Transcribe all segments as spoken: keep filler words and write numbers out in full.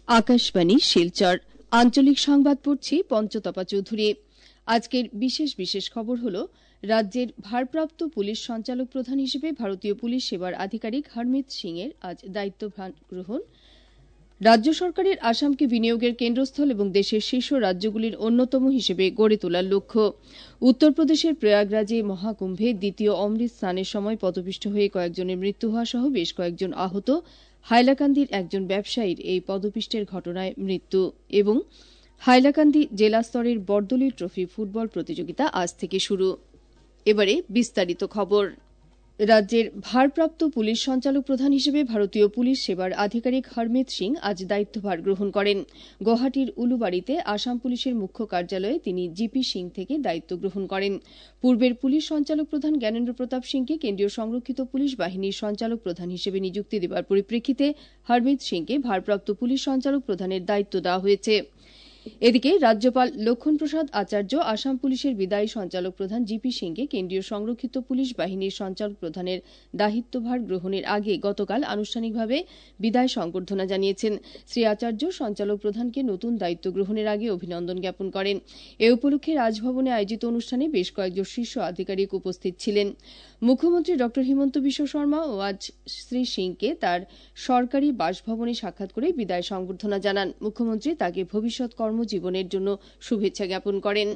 আকাশবাণী শিলচর আঞ্চলিক সংবাদ পড়ছি পঞ্চতপা চৌধুরী। আজকের বিশেষ বিশেষ খবর হল রাজ্যের ভারপ্রাপ্ত পুলিশ সঞ্চালক প্রধান হিসেবে ভারতীয় পুলিশ সেবার আধিকারিক হরমিত সিং এর আজ দায়িত্বভার গ্রহণ, রাজ্য সরকারের আসামকে বিনিয়োগের কেন্দ্রস্থল এবং দেশের শীর্ষ রাজ্যগুলির অন্যতম হিসেবে গড়ে তোলার লক্ষ্য, উত্তরপ্রদেশের প্রয়াগরাজে মহাকুম্ভে দ্বিতীয় অমৃত স্নানের সময় পদপিষ্ট হয়ে কয়েকজনের মৃত্যু হওয়া সহ বেশ কয়েকজন আহত, হাইলাকান্দির একজন ব্যবসায়ীর এই পদপিষ্টের ঘটনায় মৃত্যু এবং হাইলাকান্দি জেলা স্তরের বরদলি ট্রফি ফুটবল প্রতিযোগিতা আজ থেকে শুরু। এবারে বিস্তারিত খবর। রাজ্যের ভারপ্রাপ্ত পুলিশ সঞ্চালক প্রধান হিসেবে ভারতীয় পুলিশ সেবার আধিকারিক হরমিত সিং আজ দায়িত্বভার গ্রহণ করেন। গৌহাটির উলুবাড়িতে আসাম পুলিশের মুখ্য কার্যালয়ে তিনি জিপি সিং থেকে দায়িত্ব গ্রহণ করেন। পূর্বের পুলিশ সঞ্চালক প্রধান জ্ঞানেন্দ্র প্রতাপ সিংকে কেন্দ্রীয় সংরক্ষিত পুলিশ বাহিনীর সঞ্চালক প্রধান হিসেবে নিযুক্তি দেওয়ার পরিপ্রেক্ষিতে হরমিত সিংকে ভারপ্রাপ্ত পুলিশ সঞ্চালক প্রধানের দায়িত্ব দেওয়া হয়েছে। এদিকে রাজ্যপাল লক্ষণ প্রসাদ আচার্য আসাম পুলিশের বিদায়ী সঞ্চালক প্রধান জিপি সিংকে কেন্দ্রীয় সংরক্ষিত পুলিশ বাহিনীর সঞ্চালক প্রধানের দায়িত্বভার গ্রহণের আগে গতকাল আনুষ্ঠানিকভাবে বিদায় সংবর্ধনা জানিয়েছেন। শ্রী আচার্য সঞ্চালক প্রধানকে নতুন দায়িত্ব গ্রহণের আগে অভিনন্দন জ্ঞাপন করেন। এ উপলক্ষে রাজভবনে আয়োজিত অনুষ্ঠানে বেশ কয়েকজন শীর্ষ আধিকারিক উপস্থিত ছিলেন। মুখ্যমন্ত্রী ড হিমন্ত বিশ্ব শর্মাও আজ শ্রী সিংকে তার সরকারি বাসভবনে সাক্ষাৎ করে বিদায় সংবর্ধনা জানান। মুখ্যমন্ত্রী তাকে ভবিষ্যৎ কর্মজীবনের জন্য শুভেচ্ছা জ্ঞাপন করেন।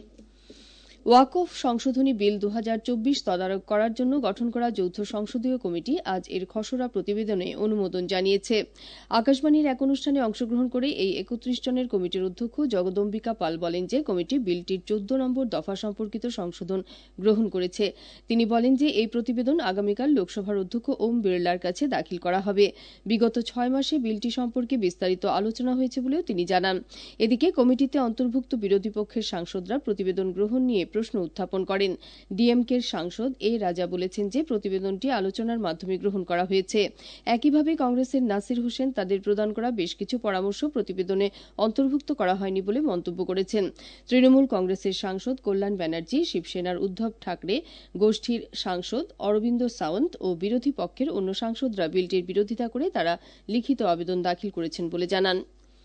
ওয়াকফ সংশোধনী বিল দু হাজার চব্বিশ তদারক করার জন্য গঠন করা যৌথ সংসদীয় কমিটি আজ এর খসড়া প্রতিবেদনে অনুমোদন জানিয়েছে। আকাশবাণীর এক অনুষ্ঠানে অংশগ্রহণ করে এই একত্রিশ জনের কমিটির অধ্যক্ষ জগদম্বিকা পাল বলেন যে কমিটি বিলটির চোদ্দ নম্বর দফা সম্পর্কিত সংশোধন গ্রহণ করেছে। তিনি বলেন যে এই প্রতিবেদন আগামীকাল লোকসভার অধ্যক্ষ ওম বিড়লার কাছে দাখিল করা হবে। বিগত ছয় মাসে বিলটি সম্পর্কে বিস্তারিত আলোচনা হয়েছে বলেও তিনি জানান। এদিকে কমিটিতে অন্তর্ভুক্ত বিরোধী পক্ষের সাংসদরা প্রতিবেদন গ্রহণ নিয়ে প্রশ্ন উত্থাপন করেন। ডিএমকের সাংসদ এ রাজা বলেছেন যে প্রতিবেদনটি আলোচনার মাধ্যমে গ্রহণ করা হয়েছে। একইভাবে কংগ্রেসের নাসির হোসেন তাদের প্রদান করা বেশ কিছু পরামর্শ প্রতিবেদনে অন্তর্ভুক্ত করা হয়নি বলে মন্তব্য করেছেন। তৃণমূল কংগ্রেসের সাংসদ কল্যাণ ব্যানার্জি, শিবসেনার উদ্ধব ঠাকরে গোষ্ঠীর সাংসদ অরবিন্দ সাওয়ন্ত ও বিরোধী পক্ষের অন্য সাংসদরা বিলটির বিরোধিতা করে তারা লিখিত আবেদন দাখিল করেছেন বলে জানান।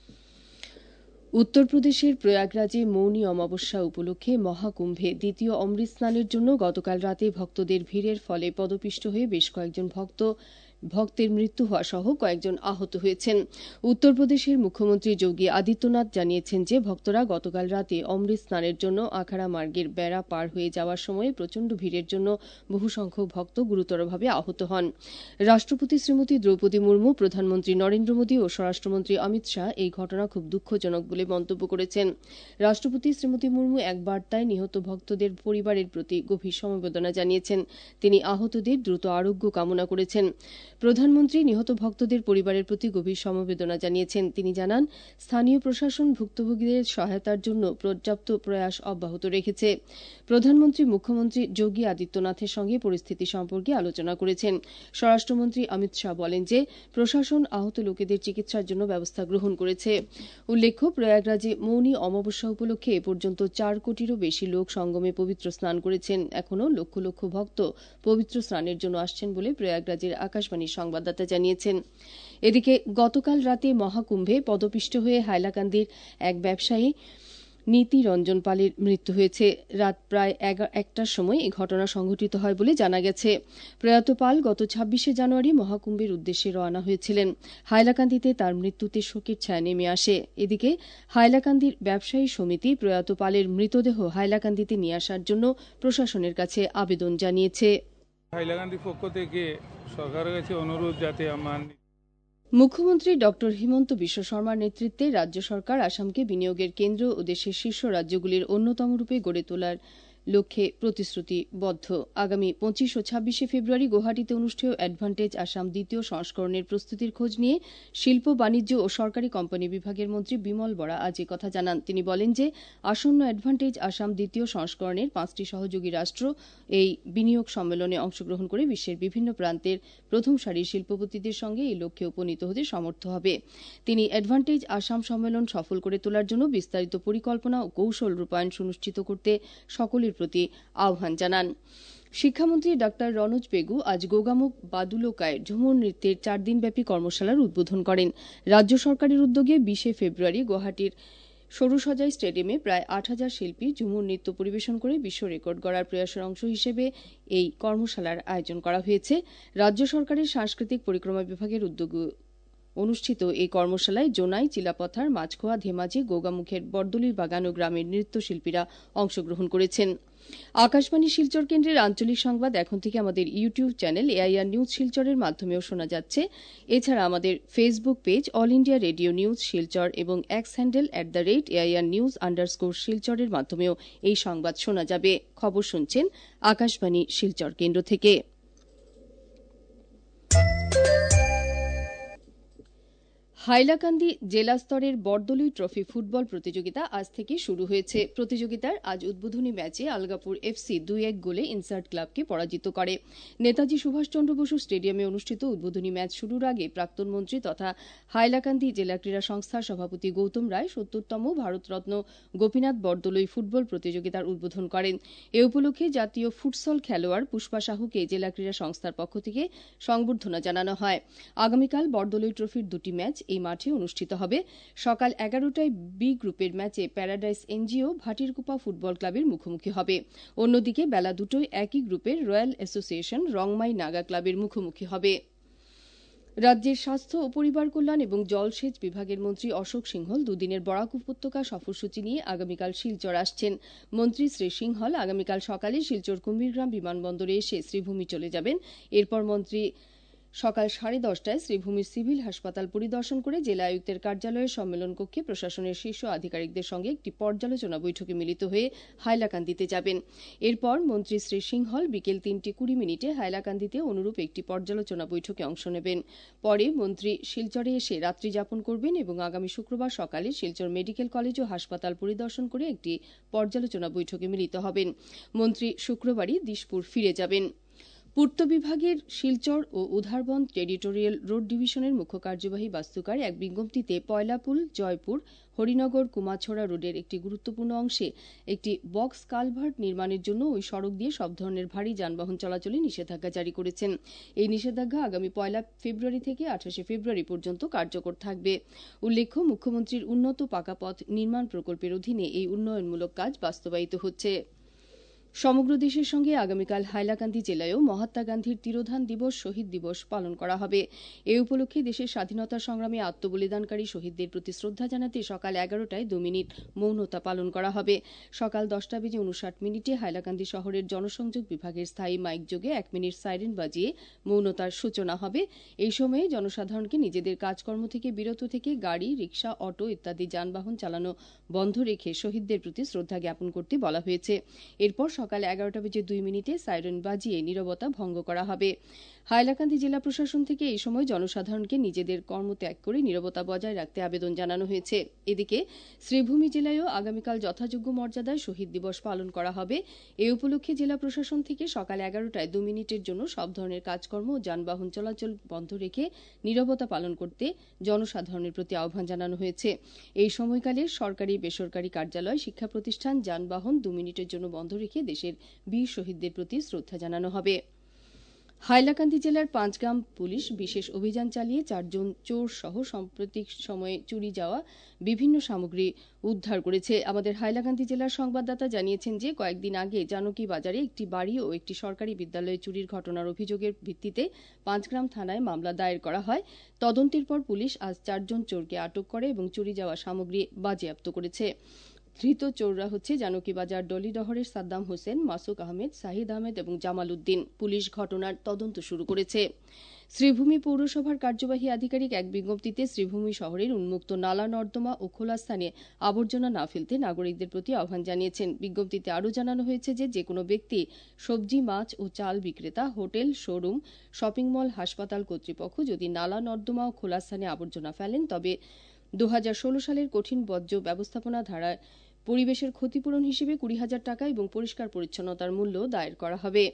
উত্তরপ্রদেশের প্রয়াগরাজে মৌনী অমাবস্যা উপলক্ষে মহাকুম্ভে দ্বিতীয় অমৃত স্নানের জন্য গতকাল রাতে ভক্তদের ভিড়ের ফলে পদপিষ্ট হয়ে বেশ কয়েকজন ভক্ত ভক্তের মৃত্যু হওয়া সহ কয়েকজন আহত হয়েছেন। উত্তরপ্রদেশের মুখ্যমন্ত্রী যোগী আদিত্যনাথ জানিয়েছেন যে ভক্তরা গতকাল রাতে অমৃত স্নানের জন্য আখাড়া মার্গের বেড়া পার হয়ে যাওয়ার সময় প্রচণ্ড ভিড়ের জন্য বহু সংখ্যক ভক্ত গুরুতরভাবে আহত হন। রাষ্ট্রপতি শ্রীমতী দ্রৌপদী মুর্মু, প্রধানমন্ত্রী নরেন্দ্র মোদী ও স্বরাষ্ট্রমন্ত্রী অমিত শাহ এই ঘটনা খুব দুঃখজনক বলে মন্তব্য করেছেন। রাষ্ট্রপতি শ্রীমতী মুর্মু এক বার্তায় নিহত ভক্তদের পরিবারের প্রতি গভীর সমবেদনা জানিয়েছেন। তিনি আহতদের দ্রুত আরোগ্য কামনা করেছেন। প্রধানমন্ত্রী নিহত ভক্তদের পরিবারের প্রতি গভীর সমবেদনা জানিয়েছেন। তিনি জানান, স্থানীয় প্রশাসন ভুক্তভোগীদের সহায়তার জন্য পর্যাপ্ত প্রয়াস অব্যাহত রেখেছে। প্রধানমন্ত্রী মুখ্যমন্ত্রী যোগী আদিত্যনাথের সঙ্গে পরিস্থিতি সম্পর্কে আলোচনা করেছেন। স্বরাষ্ট্রমন্ত্রী অমিত শাহ বলেন যে প্রশাসন আহত লোকেদের চিকিৎসার জন্য ব্যবস্থা গ্রহণ করেছে। উল্লেখ্য, প্রয়াগরাজে মৌনী অমাবস্যা উপলক্ষে এ পর্যন্ত চার কোটিরও বেশি লোক সঙ্গমে পবিত্র স্নান করেছেন। এখনও লক্ষ লক্ষ ভক্ত পবিত্র স্নানের জন্য আসছেন বলে প্রয়াগরাজের আকাশবাণী সংবাদদাতা জানিয়েছেন। এদিকে গতকাল রাতে মহাকুম্ভে পদপিষ্ট হয়ে হাইলাকান্দির এক ব্যবসায়ী নীতি রঞ্জন পালের মৃত্যু হয়েছে। রাত প্রায় একটার সময় এই ঘটনা সংঘটিত হয় বলে জানা গেছে। প্রয়াত পাল গত ছাব্বিশে জানুয়ারি মহাকুম্ভের উদ্দেশ্যে রওনা হয়েছিলেন। হাইলাকান্দিতে তার মৃত্যুতে শোকের ছায়া নেমে আসে। এদিকে হাইলাকান্দির ব্যবসায়ী সমিতি প্রয়াত পালের মৃতদেহ হাইলাকান্দিতে নিয়ে আসার জন্য প্রশাসনের কাছে আবেদন জানিয়েছে। হাইলাকান্দি পক্ষ থেকে সরকারের কাছে অনুরোধ যাতে আমার মুখ্যমন্ত্রী ড হিমন্ত বিশ্ব শর্মার নেতৃত্বে রাজ্য সরকার আসামকে বিনিয়োগের কেন্দ্র ও দেশের শীর্ষ রাজ্যগুলির অন্যতম রূপে গড়ে তোলার লক্ষ্যে প্রতিশ্রুতিবদ্ধ। আগামী পঁচিশ ও ছাব্বিশে ফেব্রুয়ারি গৌহাটিতে অনুষ্ঠেয় অ্যাডভান্টেজ আসাম দ্বিতীয় সংস্করণের প্রস্তুতির খোঁজ নিয়ে শিল্প, বাণিজ্য ও সরকারি কোম্পানি বিভাগের মন্ত্রী বিমল বরা আজ এ কথা জানান। তিনি বলেন যে আসন্ন অ্যাডভান্টেজ আসাম দ্বিতীয় সংস্করণের পাঁচটি সহযোগী রাষ্ট্র এই বিনিয়োগ সম্মেলনে অংশগ্রহণ করে বিশ্বের বিভিন্ন প্রান্তের প্রথম সারির শিল্পপতিদের সঙ্গে এই লক্ষ্যে উপনীত হতে সমর্থ হবে। তিনি অ্যাডভান্টেজ আসাম সম্মেলন সফল করে তোলার জন্য বিস্তারিত পরিকল্পনা ও কৌশল রূপায়ণ সুনিশ্চিত করতে সকলের শহীদদের প্রতি আহ্বান জানান। শিক্ষামন্ত্রী ডাক্তার রনোজ পেগু আজ গোগামুখ বাদুলোকায় ঝুমুর নৃত্যের চার দিনব্যাপী কর্মশালার উদ্বোধন করেন। রাজ্য সরকারের উদ্যোগে বিশে ফেব্রুয়ারি গুয়াহাটির সরুসজাই স্টেডিয়ামে প্রায় আট হাজার শিল্পী ঝুমুর নৃত্য পরিবেশন করে বিশ্ব রেকর্ড গড়ার প্রয়াসের অংশ হিসেবে এই কর্মশালার আয়োজন করা হয়েছে। রাজ্য সরকারের সাংস্কৃতিক পরিক্রমা বিভাগের উদ্যোগে অনুষ্ঠিত এই কর্মশালায় জোনাই, চিলাপথার, মাঝখোয়া, ধেমাজি, গোগামুখের বরদলির বাগান ও গ্রামের নৃত্যশিল্পীরা অংশগ্রহণ করেছেন। আকাশবাণী শিলচর কেন্দ্রের আঞ্চলিক সংবাদ এখন থেকে আমাদের ইউটিউব চ্যানেল এআইআর নিউজ শিলচরের মাধ্যমেও শোনা যাচ্ছে। এছাড়া আমাদের Facebook page all India radio news Silchar এবং X handle at the rate AIR news underscore শিলচরের মাধ্যমেও এই সংবাদ শোনা যাবে। খবর শুনছেন আকাশবাণী শিলচর কেন্দ্র থেকে। হাইলাকান্দি জেলা স্তরের বরদলুই ট্রফি ফুটবল প্রতিযোগিতা আজ থেকে শুরু হয়েছে। প্রতিযোগিতার আজ উদ্বোধনী ম্যাচে আলগাপুর এফসি দুই এক গোলে ইনসার্ট ক্লাবকে পরাজিত করে। নেতাজি সুভাষচন্দ্র বসু স্টেডিয়ামে অনুষ্ঠিত উদ্বোধনী ম্যাচ শুরুর আগে প্রাক্তন মন্ত্রী তথা হাইলাকান্দি জেলা ক্রীড়া সংস্থার সভাপতি গৌতম রায় সত্তরতম ভারতরত্ন গোপীনাথ বরদলুই ফুটবল প্রতিযোগিতার উদ্বোধন করেন। এ উপলক্ষে জাতীয় ফুটসল খেলোয়াড় পুষ্পা সাহুকে জেলা ক্রীড়া সংস্থার পক্ষ থেকে সংবর্ধনা জানানো হয়। আগামীকাল বরদলুই ট্রফির দুটি ম্যাচ এই মাঠে অনুষ্ঠিত হবে। সকাল এগারোটায় বি গ্রুপের ম্যাচে প্যারাডাইস এনজিও ভাটিরকুপা ফুটবল ক্লাবের মুখোমুখি হবে। অন্যদিকে বেলা দুটোয় একই গ্রুপের রয়্যাল অ্যাসোসিয়েশন রংমাই নাগা ক্লাবের মুখোমুখি হবে। রাজ্যের স্বাস্থ্য ও পরিবার কল্যাণ এবং জলসেচ বিভাগের মন্ত্রী অশোক সিংহল দুদিনের বরাক উপত্যকা সফরসূচি নিয়ে আগামীকাল শিলচর আসছেন। মন্ত্রী শ্রী সিংহল আগামীকাল সকালে শিলচর কুম্ভীরগ্রাম বিমানবন্দরে এসে শ্রীভূমি চলে যাবেন। এরপর মন্ত্রী সকাল সাড়ে দশটায় শ্রীভূমির সিভিল হাসপাতাল পরিদর্শন করে জেলা আয়ুক্তের কার্যালয়ের সম্মেলন কক্ষে প্রশাসনের শীর্ষ আধিকারিকদের সঙ্গে একটি পর্যালোচনা বৈঠকে মিলিত হয়ে হাইলাকান্দিতে যাবেন। এরপর মন্ত্রী শ্রী সিংহল বিকেল তিনটে কুড়ি মিনিটে হাইলাকান্দিতে অনুরূপ একটি পর্যালোচনা বৈঠকে অংশ নেবেন। পরে মন্ত্রী শিলচরে এসে রাত্রি যাপন করবেন এবং আগামী শুক্রবার সকালে শিলচর মেডিকেল কলেজ ও হাসপাতাল পরিদর্শন করে একটি পর্যালোচনা বৈঠকে মিলিত হবেন। মন্ত্রী শুক্রবারই দিশপুর ফিরে যাবেন। পূর্ত বিভাগের শিলচর ও উধারবন টেরিটোরিয়াল রোড ডিভিশনের মুখ্য কার্যবাহী বাস্তুকার এক বিজ্ঞপ্তিতে পয়লাপুল, জয়পুর, হরিনগর, কুমাছড়া রোডের একটি গুরুত্বপূর্ণ অংশে একটি বক্স কালভার্ট নির্মাণের জন্য ওই সড়ক দিয়ে সব ধরনের ভারী যানবাহন চলাচলে নিষেধাজ্ঞা জারি করেছেন। এই নিষেধাজ্ঞা আগামী পয়লা ফেব্রুয়ারি থেকে আঠাশে ফেব্রুয়ারি পর্যন্ত কার্যকর থাকবে। উল্লেখ্য, মুখ্যমন্ত্রীর উন্নত পাকা পথ নির্মাণ প্রকল্পের অধীনে এই উন্নয়নমূলক কাজ বাস্তবায়িত হচ্ছে। সমগ্র দেশের সঙ্গে আগামীকাল হাইলাকান্দি জেলায়ও মহাত্মা গান্ধীর তিরোধান দিবস শহীদ দিবস পালন করা হবে। এ উপলক্ষে দেশের স্বাধীনতা সংগ্রামে আত্মবলিদানকারী শহীদদের প্রতি শ্রদ্ধা জানাতে সকাল এগারোটায় দু মিনিট মৌনতা পালন করা হবে। সকাল দশটা বেজে উনষাট মিনিটে হাইলাকান্দি শহরের জনসংযোগ বিভাগের স্থায়ী মাইক যোগে এক মিনিট সাইরেন বাজিয়ে মৌনতার সূচনা হবে। এই সময়ে জনসাধারণকে নিজেদের কাজকর্ম থেকে বিরত থেকে গাড়ি, রিকশা, অটো ইত্যাদি যানবাহন চালানো বন্ধ রেখে শহীদদের প্রতি শ্রদ্ধা জ্ঞাপন করতে বলা হয়েছে। এরপর সকাল এগারোটা বেজে দুই মিনিটে সাইরেন বাজিয়ে নীরবতা ভঙ্গ করা হবে। হাইলাকান্দি জেলা প্রশাসন থেকে এই সময় জনসাধারণকে নিজেদের কর্মত্যাগ করে নীরবতা বজায় রাখতে আবেদন জানানো হয়েছে। এদিকে শ্রীভূমি জেলায়ও আগামীকাল যথাযোগ্য মর্যাদায় শহীদ দিবস পালন করা হবে। এ উপলক্ষে জেলা প্রশাসন থেকে সকাল এগারোটায় দু মিনিটের জন্য সব ধরনের কাজকর্ম ও যানবাহন চলাচল বন্ধ রেখে নীরবতা পালন করতে জনসাধারণের প্রতি আহ্বান জানানো হয়েছে। এই সময়কালে সরকারি, বেসরকারি কার্যালয়, শিক্ষা প্রতিষ্ঠান, যানবাহন দু মিনিটের জন্য বন্ধ রেখে দেশের বীর শহীদদের প্রতি শ্রদ্ধা জানানো হবে। হাইলাকান্দি জেলার পাঁচগ্রাম পুলিশ বিশেষ অভিযান চালিয়ে চারজন চোর সহ সাম্প্রতিক সময়ে চুরি যাওয়া বিভিন্ন সামগ্রী উদ্ধার করেছে। আমাদের হাইলাকান্দি জেলার সংবাদদাতা জানিয়েছেন যে কয়েকদিন আগে জানকী বাজারে একটি বাড়ি ও একটি সরকারি বিদ্যালয়ে চুরির ঘটনার অভিযোগের ভিত্তিতে পাঁচগ্রাম থানায় মামলা দায়ের করা হয়। তদন্তের পর পুলিশ আজ চারজন চোরকে আটক করে এবং চুরি যাওয়া সামগ্রী বাজেয়াপ্ত করেছে। ধৃত চোররা হচ্ছে জানকীবাজার ডলিডহরের সাদ্দাম হোসেন, মাসুক আহমেদ, শাহিদ আহমেদ এবং জামাল উদ্দিন। পুলিশ ঘটনার তদন্ত শুরু করেছে। শ্রীভূমি পৌরসভার কার্যবাহী আধিকারিক এক বিজ্ঞপ্তিতে শ্রীভূমি শহরের উন্মুক্ত নালা, নর্দমা ও খোলা স্থানে আবর্জনা না ফেলতে নাগরিকদের প্রতি আহ্বান জানিয়েছেন। বিজ্ঞপ্তিতে আরও জানানো হয়েছে যে যেকোনো ব্যক্তি সবজি, মাছ ও চাল বিক্রেতা, হোটেল, শোরুম, শপিং মল, হাসপাতাল কর্তৃপক্ষ যদি নালা, নর্দমা ও খোলা স্থানে আবর্জনা ফেলেন তবে দু হাজার ষোলো সালের কঠিন বর্জ্য ব্যবস্থাপনা ধারায় পরিবেশের ক্ষতিপূরণ হিসেবে কুড়ি হাজার টাকা এবং পরিষ্কার পরিচ্ছন্নতার মূল্য দায়ের করা হবে।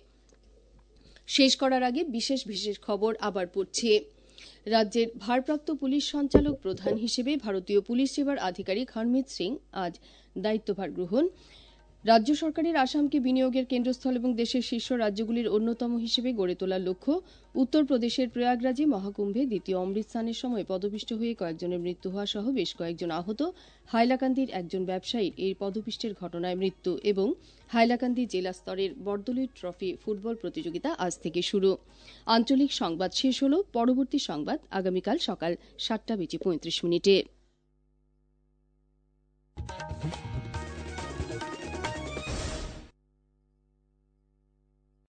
শেষ করার আগে বিশেষ বিশেষ খবর আবার পড়ছি। রাজ্যের ভারপ্রাপ্ত পুলিশ সঞ্চালক প্রধান হিসেবে ভারতীয় পুলিশ সেবার আধিকারিক হরমিত সিং আজ দায়িত্বভার গ্রহণ। রাজ্য সরকারের আসামকে বিনিয়োগের কেন্দ্রস্থল এবং দেশের শীর্ষ রাজ্যগুলির অন্যতম হিসেবে গড়ে তোলার লক্ষ্য উত্তরপ্রদেশের প্রয়াগরাজে মহাকুম্ভে দ্বিতীয় অমৃত স্নানের সময় পদপিষ্ট হয়ে কয়েকজনের মৃত্যু হওয়া সহ বেশ কয়েকজন আহত, হাইলাকান্দির একজন ব্যবসায়ীর এই পদপিষ্টের ঘটনায় মৃত্যু এবং হাইলাকান্দি জেলা স্তরের বরদলৈ ট্রফি ফুটবল প্রতিযোগিতা আজ থেকে শুরু। আঞ্চলিক সংবাদ শেষ হল। পরবর্তী সংবাদ আগামীকাল সকাল সাতটা বেজে পঁয়ত্রিশ মিনিটে।